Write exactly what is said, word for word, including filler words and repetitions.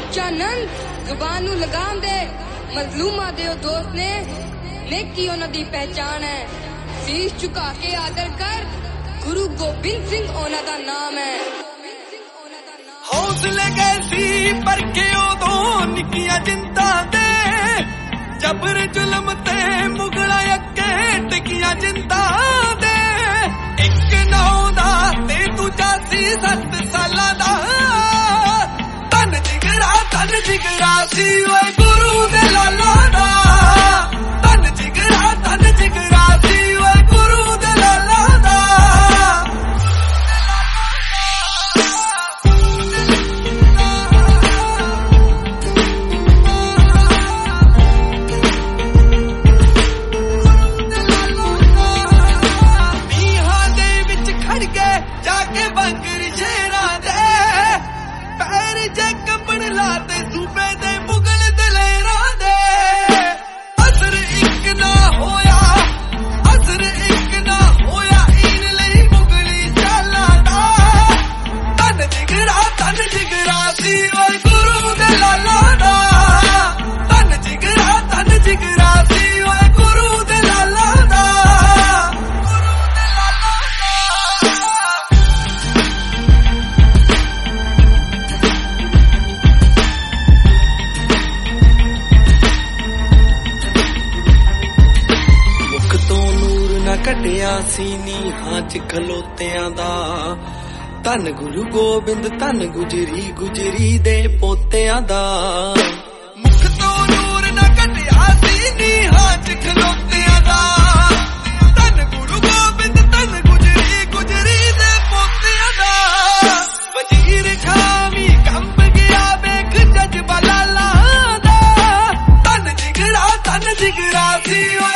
चानन जुबान नू लगाम दे मजलूमा दे ओ दोस्त ने नेकी उन्हां दी पहचान है। शीश झुका के आदर कर गुरु गोबिंद सिंह उन्हां दा नाम है। हौसले कैसी पर के उदों निक्कियां जिंदा दे जबर जुल्म ते मुगला अगे टिकियां जिंदा दे एक नौ दा ते दूजा सी सत्त सालां दा तन जिगरा तन जिगरा सी ओए गुरु दे लाला दा तन जिगरा तन जिगरा सी ओए गुरु दे लाला दा। जाके बंगर शेरा दे पैर जे कपड़ लाते सूबे दे मुगल दलेरा दे असर एक ना होया असर एक ना होया इन लई मुगली चाला दा तन जिगरा तन जिगरा सी ओए गुरु दे लाला दा तन जिगरा तन जिगरा सी ओए गुरु दे लाला दा। कटिया सी नीहां च खलोतियां दा धन गुरु गोबिंद धन गुजरी गुजरी दे पोतियां दा मुख तो नूर ना कटिया सी नीहां च खलोतियां दा धन गुरु गोबिंद धन गुजरी गुजरी दे पोतियां दा वजीर खामी कंब गया बेख जज्बा लाला दा तन जिगरा तन जिगरा सी